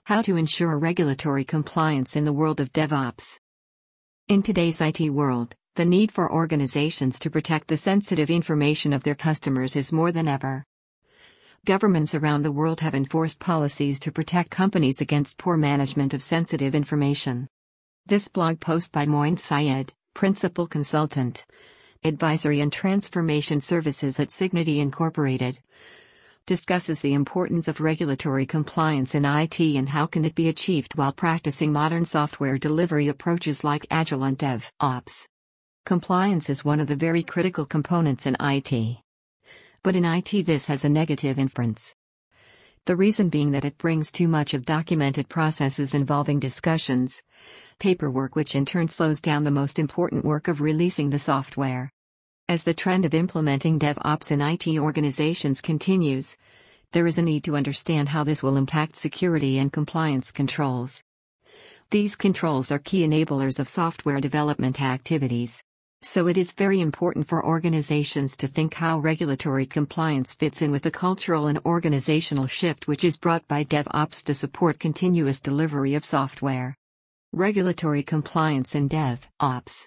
How to ensure regulatory compliance in the world of DevOps. In today's IT world, the need for organizations to protect the sensitive information of their customers is more than ever. Governments around the world have enforced policies to protect companies against poor management of sensitive information. This blog post by Moin Syed, Principal Consultant, Advisory and Transformation Services at Signity Incorporated, discusses the importance of regulatory compliance in IT and how can it be achieved while practicing modern software delivery approaches like Agile and DevOps. Compliance is one of the very critical components in IT. But in IT this has a negative inference. The reason being that it brings too much of documented processes involving discussions, paperwork, which in turn slows down the most important work of releasing the software. As the trend of implementing DevOps in IT organizations continues, there is a need to understand how this will impact security and compliance controls. These controls are key enablers of software development activities. So it is very important for organizations to think how regulatory compliance fits in with the cultural and organizational shift which is brought by DevOps to support continuous delivery of software. Regulatory compliance in DevOps.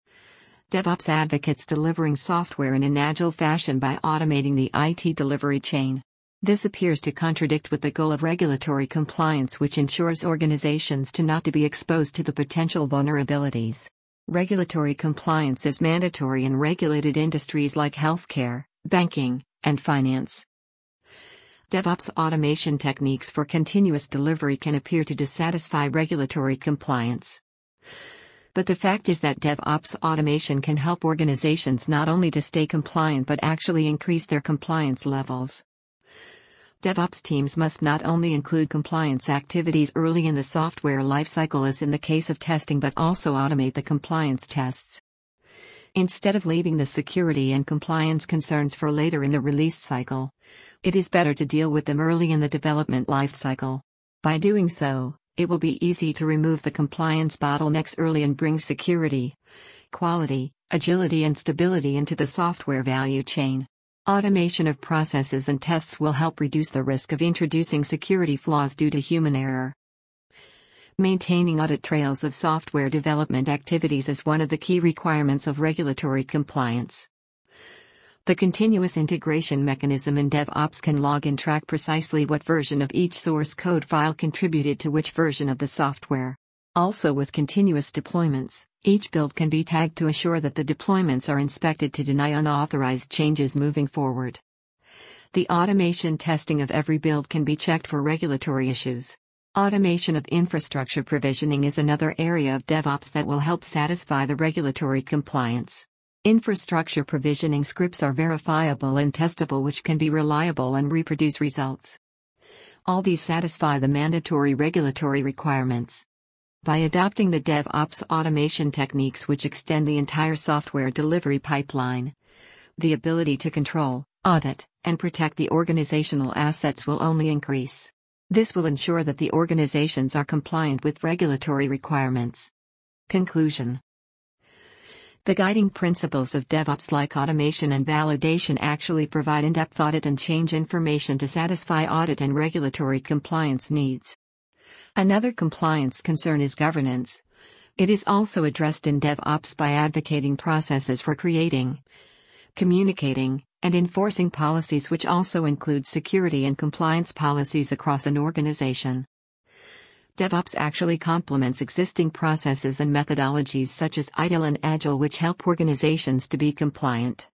DevOps advocates delivering software in an agile fashion by automating the IT delivery chain. This appears to contradict with the goal of regulatory compliance, which ensures organizations to not to be exposed to the potential vulnerabilities. Regulatory compliance is mandatory in regulated industries like healthcare, banking, and finance. DevOps automation techniques for continuous delivery can appear to dissatisfy regulatory compliance. But the fact is that DevOps automation can help organizations not only to stay compliant but actually increase their compliance levels. DevOps teams must not only include compliance activities early in the software lifecycle as in the case of testing, but also automate the compliance tests. Instead of leaving the security and compliance concerns for later in the release cycle, it is better to deal with them early in the development lifecycle. By doing so, it will be easy to remove the compliance bottlenecks early and bring security, quality, agility and stability into the software value chain. Automation of processes and tests will help reduce the risk of introducing security flaws due to human error. Maintaining audit trails of software development activities is one of the key requirements of regulatory compliance. The continuous integration mechanism in DevOps can log and track precisely what version of each source code file contributed to which version of the software. Also, with continuous deployments, each build can be tagged to assure that the deployments are inspected to deny unauthorized changes moving forward. The automation testing of every build can be checked for regulatory issues. Automation of infrastructure provisioning is another area of DevOps that will help satisfy the regulatory compliance. Infrastructure provisioning scripts are verifiable and testable, which can be reliable and reproduce results. All these satisfy the mandatory regulatory requirements. By adopting the DevOps automation techniques which extend the entire software delivery pipeline, the ability to control, audit, and protect the organizational assets will only increase. This will ensure that the organizations are compliant with regulatory requirements. Conclusion. The guiding principles of DevOps, like automation and validation, actually provide in-depth audit and change information to satisfy audit and regulatory compliance needs. Another compliance concern is governance. It is also addressed in DevOps by advocating processes for creating, communicating, and enforcing policies, which also include security and compliance policies across an organization. DevOps actually complements existing processes and methodologies such as ITIL and Agile, which help organizations to be compliant.